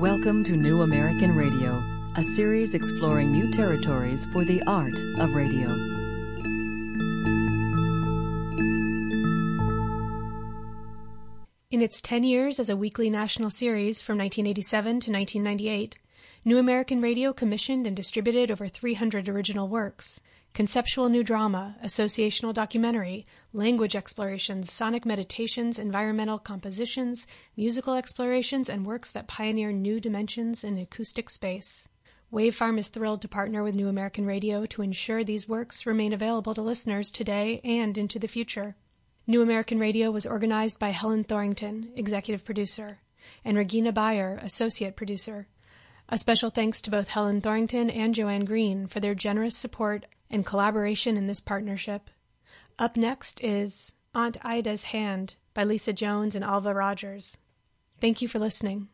Welcome to New American Radio, a series exploring new territories for the art of radio. In its 10 years as a weekly national series from 1987 to 1998, New American Radio commissioned and distributed over 300 original works. Conceptual new drama, associational documentary, language explorations, sonic meditations, environmental compositions, musical explorations, and works that pioneer new dimensions in acoustic space. Wave Farm is thrilled to partner with New American Radio to ensure these works remain available to listeners today and into the future. New American Radio was organized by Helen Thorington, executive producer, and Regina Bayer, associate producer. A special thanks to both Helen Thorington and Joanne Green for their generous support and collaboration in this partnership. Up next is Aunt Ida's Hand by Lisa Jones and Alva Rogers. Thank you for listening.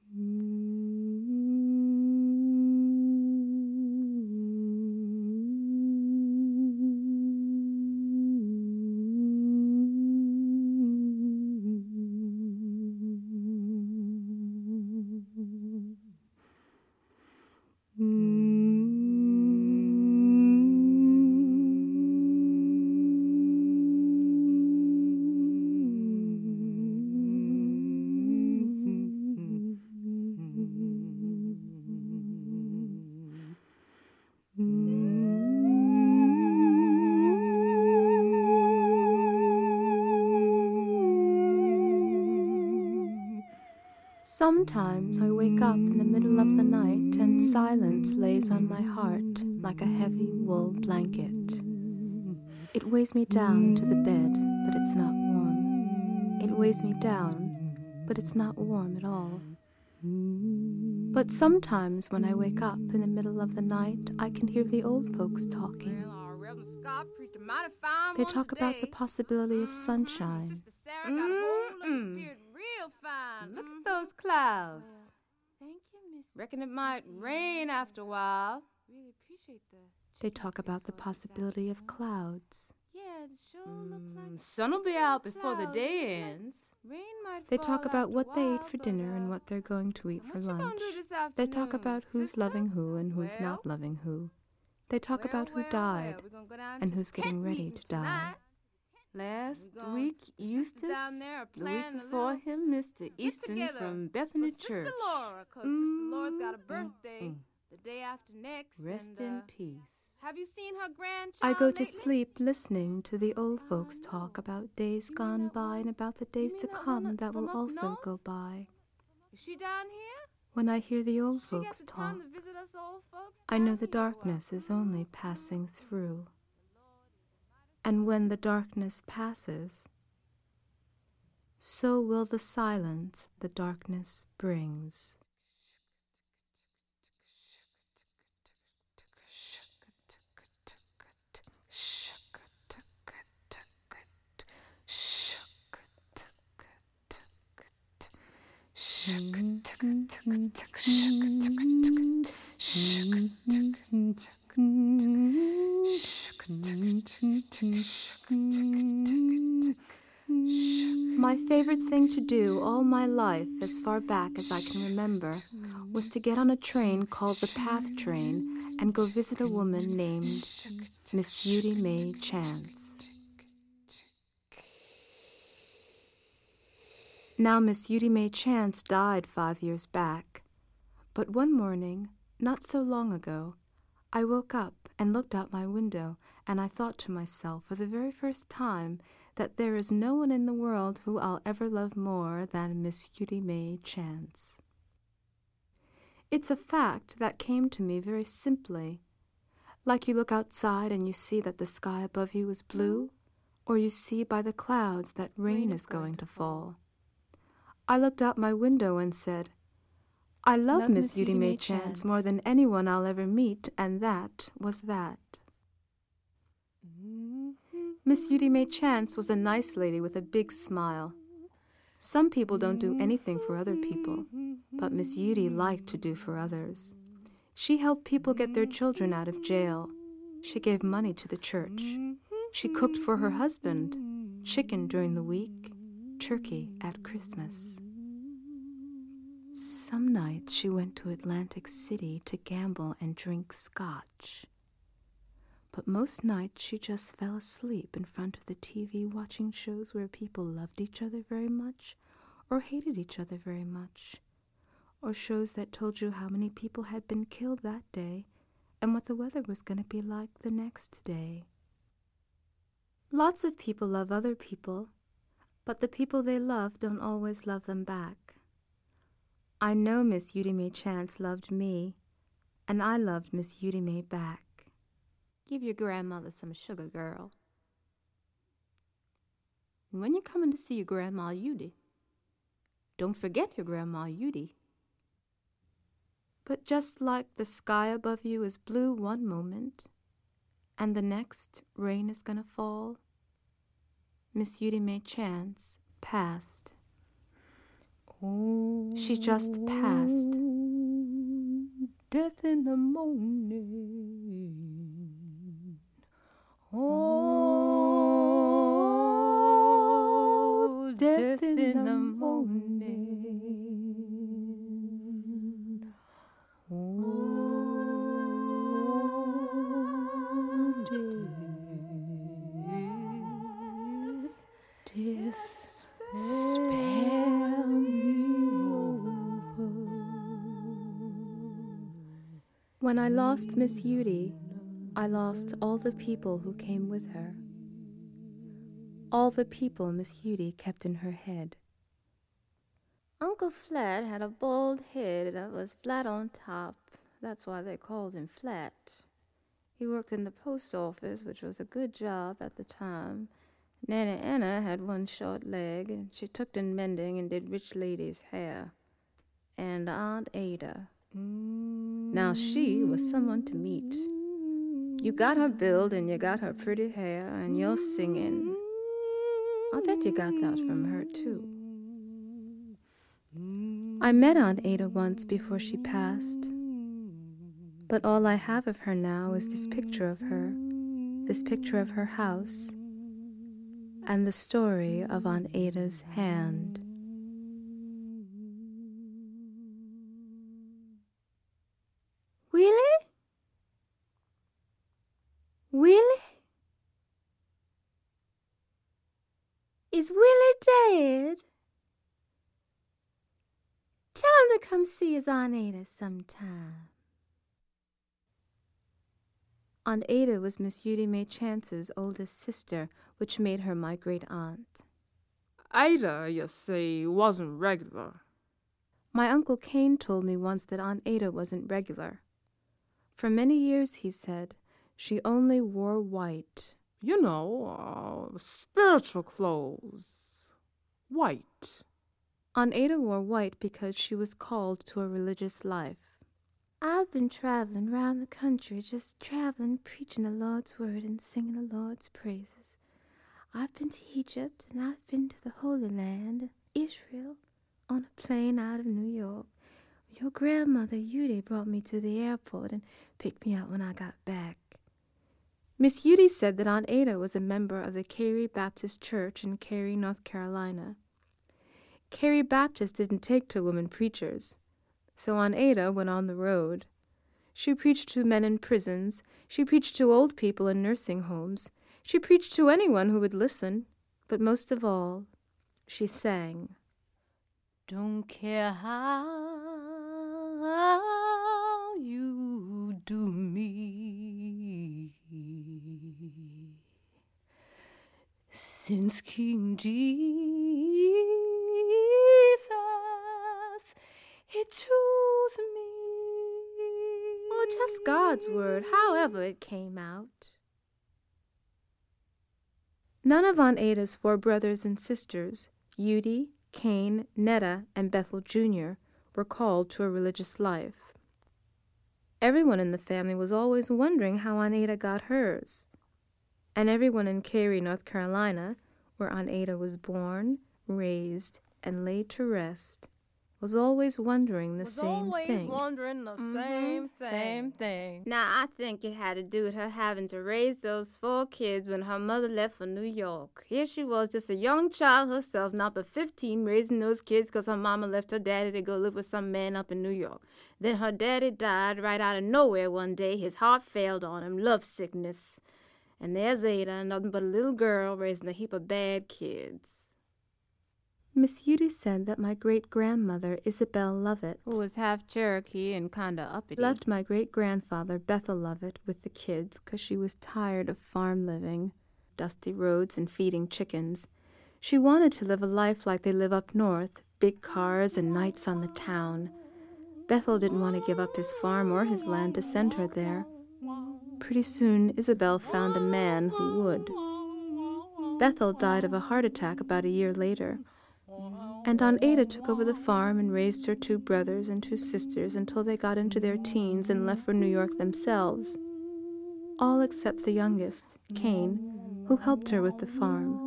Sometimes I wake up in the middle of the night and silence lays on my heart like a heavy wool blanket. It weighs me down to the bed, but it's not warm. It weighs me down, but it's not warm at all. But sometimes when I wake up in the middle of the night, I can hear the old folks talking. They talk about the possibility of sunshine. Look at those clouds. Thank you, Miss. Reckon it might rain after a while. Really appreciate that. They talk about the possibility of clouds. Yeah, it sure look like sun'll be out before the day ends. Rain might They talk about what they ate for dinner and what they're going to eat for lunch. They talk about who's loving who and who's not loving who. They talk about who died and who's getting ready to die. Last week, Eustace, the week before him, Mr. Easton from Bethany Church. Sister Laura, 'cause Sister Laura's got a birthday the day after next. Rest in peace. Have you seen her grandchild I go to lately? sleep listening to the old folks talk about days gone by and about the days to come that will also go by. Is she down here? When I hear the old folks talk, I know the darkness is only passing through. And when the darkness passes, so will the silence the darkness brings. My favorite thing to do all my life, as far back as I can remember, was to get on a train called the Path Train and go visit a woman named Miss Eudy Mae Chance. Now, Miss Eudy Mae Chance died 5 years back, but one morning, not so long ago, I woke up and looked out my window, and I thought to myself for the very first time that there is no one in the world who I'll ever love more than Miss Eudy Mae Chance. It's a fact that came to me very simply, like you look outside and you see that the sky above you is blue, or you see by the clouds that rain is going to fall. I looked out my window and said, I love Miss Eudy Mae Chance more than anyone I'll ever meet, and that was that. Miss Eudy Mae Chance was a nice lady with a big smile. Some people don't do anything for other people, but Miss Eudy liked to do for others. She helped people get their children out of jail. She gave money to the church. She cooked for her husband, chicken during the week, turkey at Christmas. Some nights she went to Atlantic City to gamble and drink scotch. But most nights she just fell asleep in front of the TV watching shows where people loved each other very much or hated each other very much, or shows that told you how many people had been killed that day and what the weather was going to be like the next day. Lots of people love other people, but the people they love don't always love them back. I know Miss Udemy Chance loved me, and I loved Miss Udemy back. Give your grandmother some sugar, girl. And when you're coming to see your Grandma Udy, don't forget your Grandma Udy. But just like the sky above you is blue one moment, and the next rain is gonna fall, Miss Udemy Chance passed. Oh, she just passed. Death in the morning. Oh, death in the morning. Oh, death, spare me over. When I lost Miss Udy, I lost all the people who came with her. All the people Miss Udy kept in her head. Uncle Flat had a bald head that was flat on top. That's why they called him Flat. He worked in the post office, which was a good job at the time. Nanny Anna had one short leg, and she took in mending and did rich ladies' hair. And Aunt Ada. Now she was someone to meet. You got her build, and you got her pretty hair, and you're singing. I bet you got that from her, too. I met Aunt Ada once before she passed, but all I have of her now is this picture of her house, and the story of Aunt Ada's hand. Willie? Willie? Is Willie dead? Tell him to come see his Aunt Ada sometime. Aunt Ada was Miss Udemy Chance's oldest sister, which made her my great-aunt. Ada, you see, wasn't regular. My Uncle Cain told me once that Aunt Ada wasn't regular. For many years, he said, she only wore white. You know, spiritual clothes. White. Aunt Ada wore white because she was called to a religious life. I've been traveling round the country, just traveling, preaching the Lord's word and singing the Lord's praises. I've been to Egypt, and I've been to the Holy Land, Israel, on a plane out of New York. Your grandmother, Udy, brought me to the airport and picked me up when I got back. Miss Udy said that Aunt Ada was a member of the Cary Baptist Church in Cary, North Carolina. Cary Baptist didn't take to women preachers, so Aunt Ada went on the road. She preached to men in prisons. She preached to old people in nursing homes. She preached to anyone who would listen. But most of all, she sang. Don't care how you do me, since King Jesus, he chose me. Oh, just God's word, however it came out. None of Aunt Ada's 4 brothers and sisters, Udy, Cain, Netta, and Bethel Jr., were called to a religious life. Everyone in the family was always wondering how Aunt Ada got hers. And everyone in Cary, North Carolina, where Aunt Ada was born, raised, and laid to rest, was always wondering the same thing. Same thing. Now, I think it had to do with her having to raise those 4 kids when her mother left for New York. Here she was, just a young child herself, not but 15, raising those kids because her mama left her daddy to go live with some man up in New York. Then her daddy died right out of nowhere one day. His heart failed on him, love sickness. And there's Ada, nothing but a little girl raising a heap of bad kids. Miss Judy said that my great-grandmother, Isabel Lovett, who was half Cherokee and kind of uppity, left my great-grandfather, Bethel Lovett, with the kids 'cause she was tired of farm living, dusty roads, and feeding chickens. She wanted to live a life like they live up north, big cars and nights on the town. Bethel didn't want to give up his farm or his land to send her there. Pretty soon, Isabel found a man who would. Bethel died of a heart attack about a year later. And Aunt Ada took over the farm and raised her 2 brothers and 2 sisters until they got into their teens and left for New York themselves. All except the youngest, Cain, who helped her with the farm.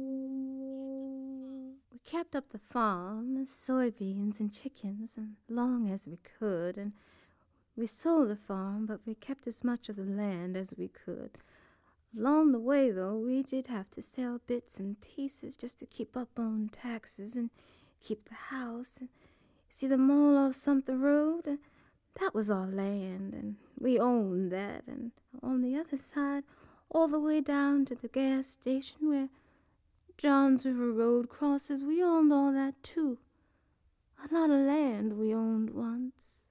We kept up the farm, and soybeans and chickens, as long as we could, and we sold the farm, but we kept as much of the land as we could. Along the way, though, we did have to sell bits and pieces just to keep up on taxes and keep the house. And see the mall off Sumter Road? And that was our land, and we owned that. And on the other side, all the way down to the gas station where Johns River Road crosses, we owned all that, too. A lot of land we owned once.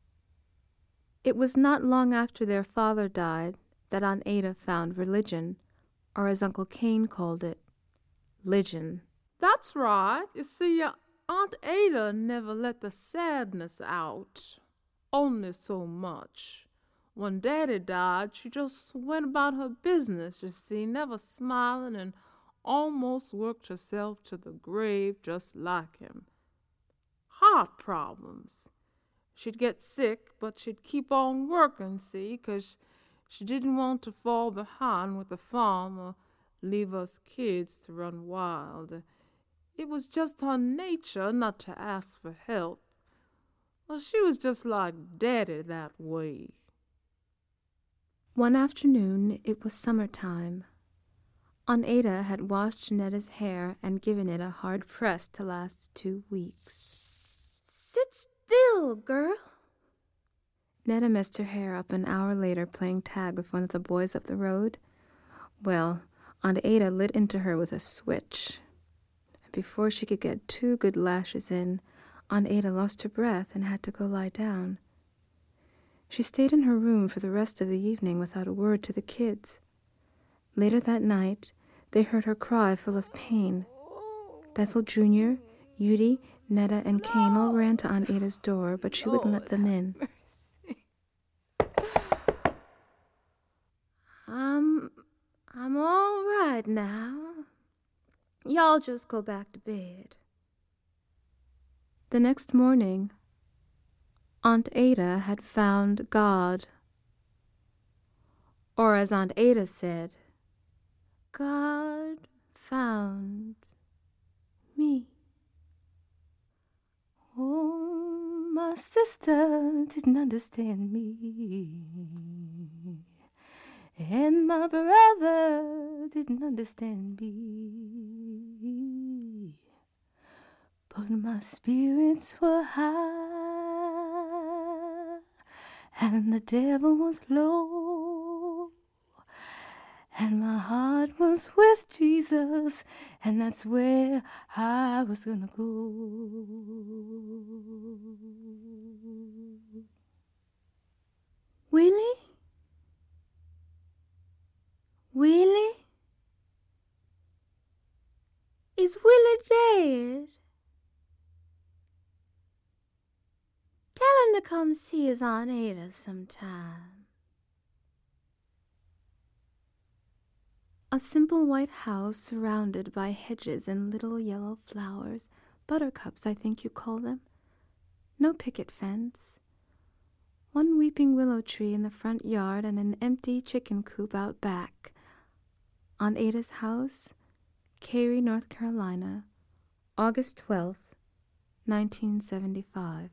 It was not long after their father died that Aunt Ada found religion, or as Uncle Cain called it, "ligion." That's right. You see, Aunt Ada never let the sadness out. Only so much. When Daddy died, she just went about her business, you see, never smiling, and almost worked herself to the grave just like him. Heart problems. She'd get sick, but she'd keep on working, see, 'cause she didn't want to fall behind with the farm or leave us kids to run wild. It was just her nature not to ask for help. Well, she was just like Daddy that way. One afternoon, it was summertime. Aunt Ada had washed Netta's hair and given it a hard press to last 2 weeks. "Sit still, girl." Netta messed her hair up an hour later playing tag with one of the boys up the road. Well, Aunt Ada lit into her with a switch. Before she could get 2 good lashes in, Aunt Ada lost her breath and had to go lie down. She stayed in her room for the rest of the evening without a word to the kids. Later that night, they heard her cry full of pain. Bethel Jr., Judy, Netta, and Cain all ran to Aunt Ada's door, but she wouldn't let them in. I'm all right now. Y'all just go back to bed. The next morning, Aunt Ada had found God. Or as Aunt Ada said, God found me. Oh, my sister didn't understand me. And my brother didn't understand me. But my spirits were high, and the devil was low, and my heart was with Jesus, and that's where I was gonna go. Willie? Willie? Is Willie dead? Tell him to come see his Aunt Ada sometime. A simple white house surrounded by hedges and little yellow flowers, buttercups, I think you call them. No picket fence. One weeping willow tree in the front yard and an empty chicken coop out back. Aunt Ada's house, Cary, North Carolina, August 12th, 1975.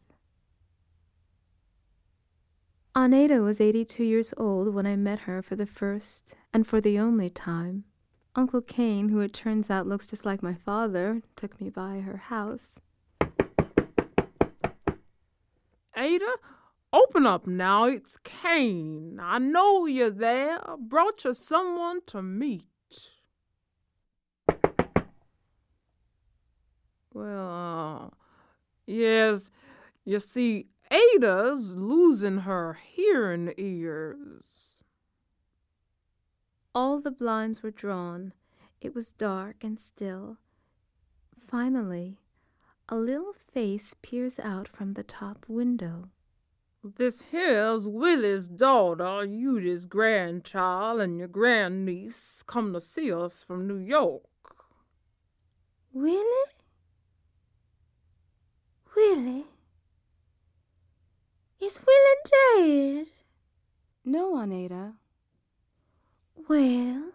Aunt Ada was 82 years old when I met her for the first and for the only time. Uncle Cain, who it turns out looks just like my father, took me by her house. Ada, open up now. It's Cain. I know you're there. Brought you someone to meet. Well, yes, you see, Ada's losing her hearing ears. All the blinds were drawn. It was dark and still. Finally, a little face peers out from the top window. This here's Willie's daughter, Eudy's grandchild, and your grandniece come to see us from New York. Willie? Willie? Is Willie dead? No, Aunt Ada. Well,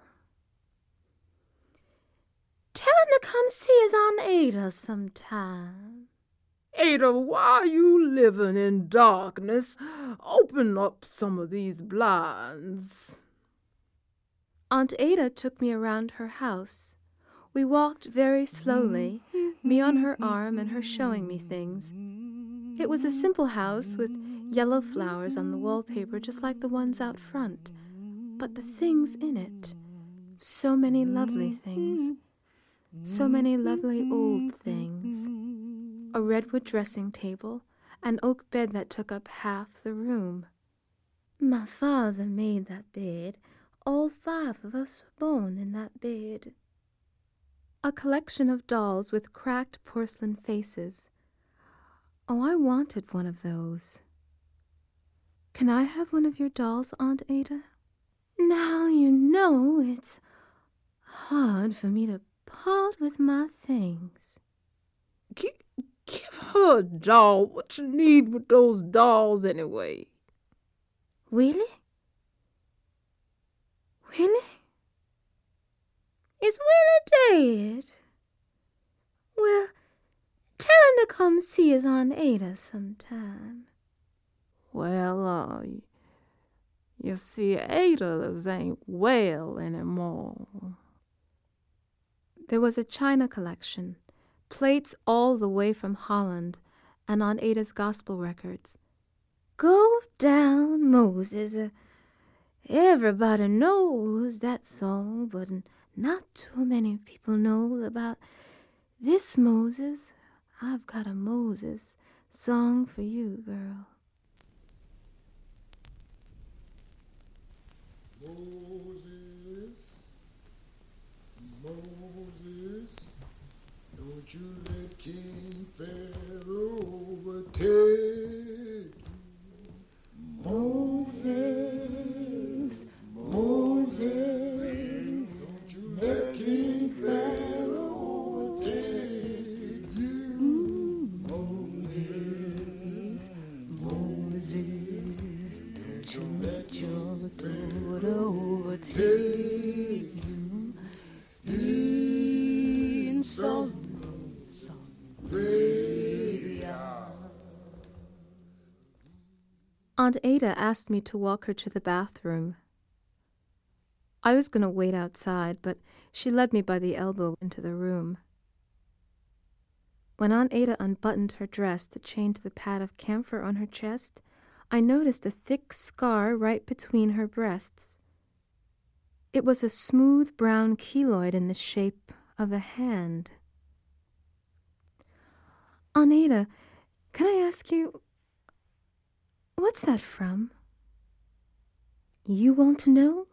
tell him to come see his Aunt Ada sometime. Ada, why are you living in darkness? Open up some of these blinds. Aunt Ada took me around her house. We walked very slowly, me on her arm and her showing me things. It was a simple house with yellow flowers on the wallpaper just like the ones out front. But the things in it, so many lovely things, so many lovely old things. A redwood dressing table, an oak bed that took up half the room. My father made that bed. All 5 of us were born in that bed. A collection of dolls with cracked porcelain faces. Oh, I wanted one of those. Can I have one of your dolls, Aunt Ada? Now you know it's hard for me to part with my things. Give her a doll. What you need with those dolls anyway? Willie? Willie? Is Willie dead? Well, tell him to come see his Aunt Ada sometime. Well, you see, Ada ain't well anymore. There was a china collection, plates all the way from Holland, and Aunt Ada's gospel records. Go down, Moses. Everybody knows that song, but not too many people know about this Moses. I've got a Moses song for you, girl. Moses, Moses, don't you let King Pharaoh overtake you. Moses, Moses, don't you let King Pharaoh overtake you. Moses, Moses, don't you let your daughter overtake you. In Solomon's graveyard. Aunt Ada asked me to walk her to the bathroom. I was going to wait outside, but she led me by the elbow into the room. When Aunt Ada unbuttoned her dress to chain to the pad of camphor on her chest, I noticed a thick scar right between her breasts. It was a smooth brown keloid in the shape of a hand. Aunt Ada, can I ask you, what's that from? You want to know?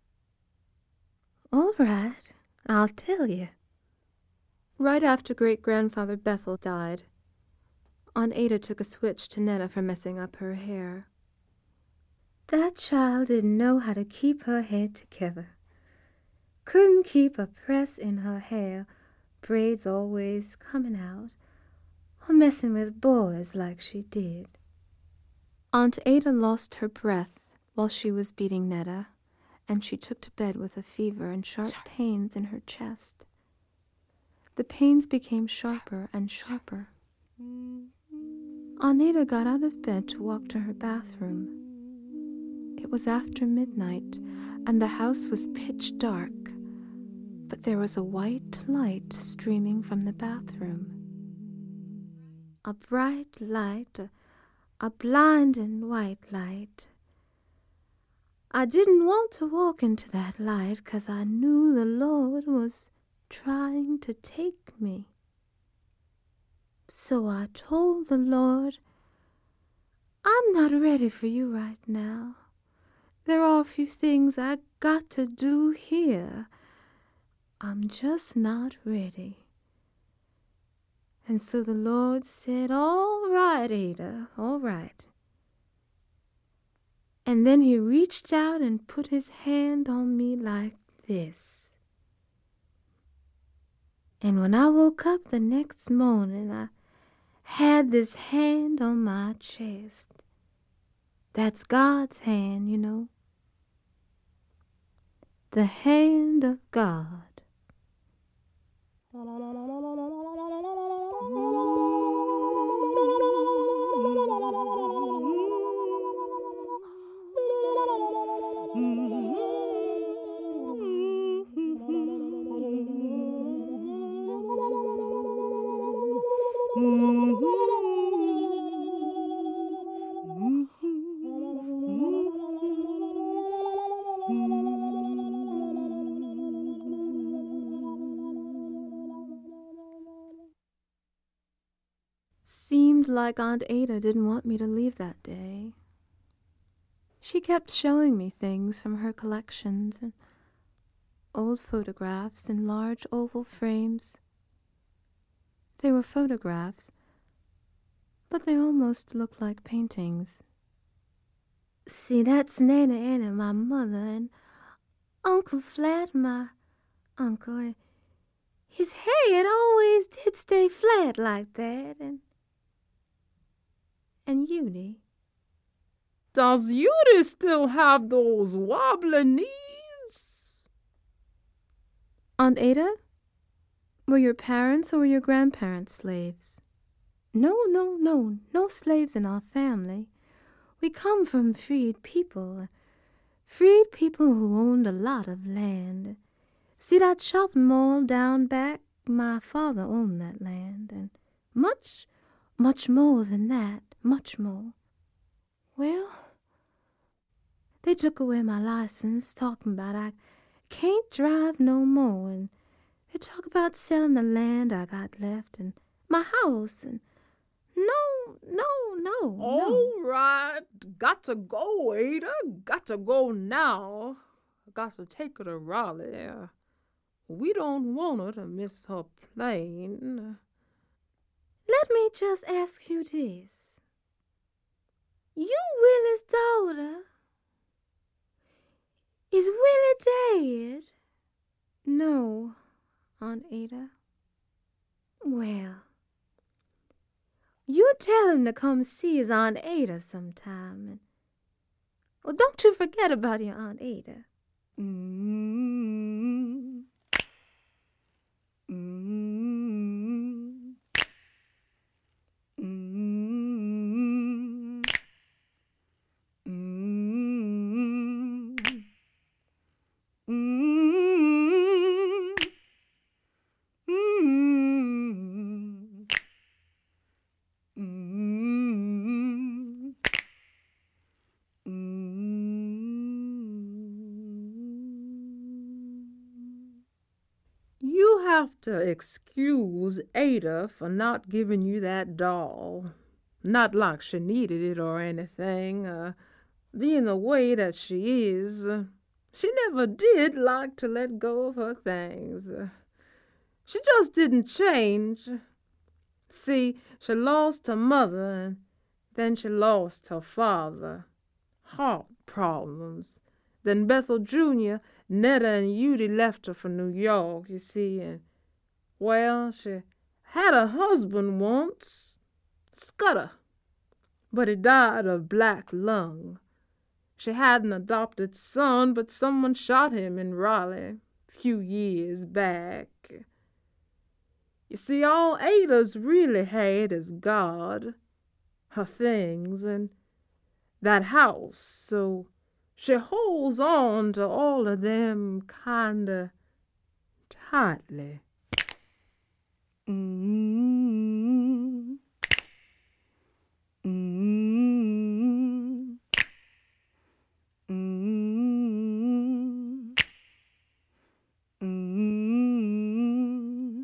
All right, I'll tell you. Right after great-grandfather Bethel died, Aunt Ada took a switch to Netta for messing up her hair. That child didn't know how to keep her head together. Couldn't keep a press in her hair, braids always coming out, or messing with boys like she did. Aunt Ada lost her breath while she was beating Netta, and she took to bed with a fever and sharp pains in her chest. The pains became sharper and sharper. Aunt Ada got out of bed to walk to her bathroom. It was after midnight, and the house was pitch dark, but there was a white light streaming from the bathroom. A bright light, a blinding white light. I didn't want to walk into that light 'cause I knew the Lord was trying to take me. So I told the Lord, I'm not ready for you right now. There are a few things I got to do here. I'm just not ready. And so the Lord said, all right, Ada, all right. And then he reached out and put his hand on me like this. And when I woke up the next morning, I had this hand on my chest. That's God's hand, you know. The hand of God. Seemed like Aunt Ada didn't want me to leave that day. She kept showing me things from her collections and old photographs in large oval frames. They were photographs, but they almost looked like paintings. See, that's Nana Anna, my mother, and Uncle Flat, my uncle. His hair, it always did stay flat like that, and Judy. Does Judy still have those wobbly knees? Aunt Ada? Were your parents or were your grandparents slaves? No slaves in our family. We come from freed people who owned a lot of land. See that shopping mall down back? My father owned that land, and much more than that, much more. Well, they took away my license, talking about I can't drive no more, and they talk about selling the land I got left and my house, and no. All right, got to go, Ada, got to go now. Got to take her to Raleigh. We don't want her to miss her plane. Let me just ask you this. You Willie's daughter? Is Willie dead? No, Aunt Ada. Well, you tell him to come see his Aunt Ada sometime. And, well, don't you forget about your Aunt Ada. You have to excuse Ada for not giving you that doll. Not like she needed it or anything. Being the way that she is, she never did like to let go of her things. She just didn't change. See, she lost her mother, and then she lost her father. Heart problems. Then Bethel Jr., Netta and Judy left her for New York, you see, and, well, she had a husband once, Scudder, but he died of black lung. She had an adopted son, but someone shot him in Raleigh a few years back. You see, all Ada's really had is God, her things, and that house, so she holds on to all of them kinda tightly. Mm-hmm. Mm-hmm. Mm-hmm. Mm-hmm.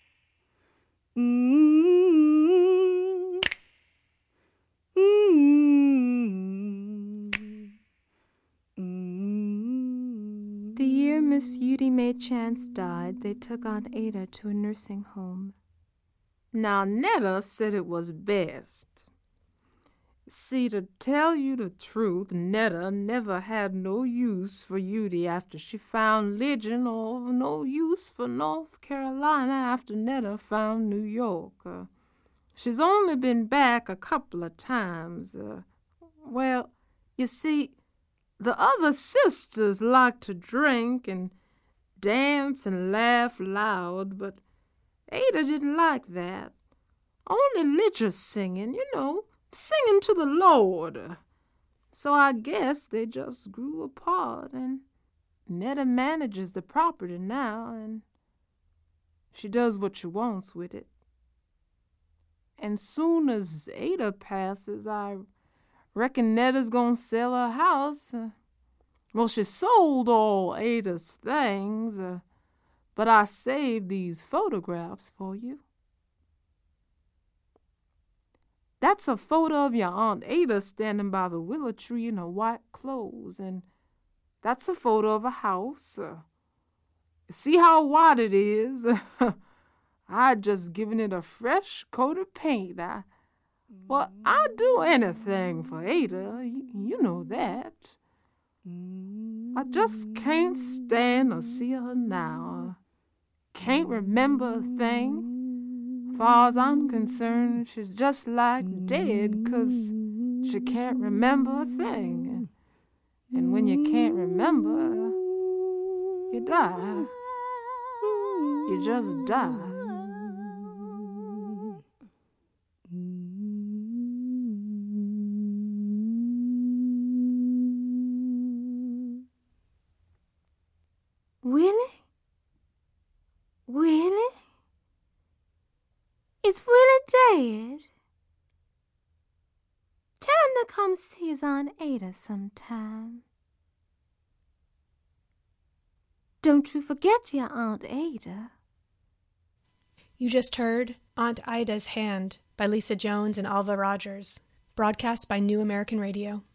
Mm-hmm. The year Miss Eudy May Chance died, they took Aunt Ada to a nursing home. Now, Netta said it was best. See, to tell you the truth, Netta never had no use for Eudy after she found Legion, or no use for North Carolina after Netta found New York. She's only been back a couple of times. Well, you see, the other sisters like to drink and dance and laugh loud, but Ada didn't like that. Only religious singing, singing to the Lord. So I guess they just grew apart, and Netta manages the property now, and she does what she wants with it. And soon as Ada passes, I reckon Netta's gonna sell her house. Well, she sold all Ada's things, but I saved these photographs for you. That's a photo of your Aunt Ada standing by the willow tree in her white clothes, and that's a photo of a house. See how white it is? I'd just given it a fresh coat of paint. I'd do anything for Ada, you know that. I just can't stand to see her now. Can't remember a thing. Far as I'm concerned, she's just like dead, 'cause she can't remember a thing. And when you can't remember, you die. You just die. Willie? Willie? Is Willie dead? Tell him to come see his Aunt Ada sometime. Don't you forget your Aunt Ada. You just heard Aunt Ida's Hand by Lisa Jones and Alva Rogers, broadcast by New American Radio.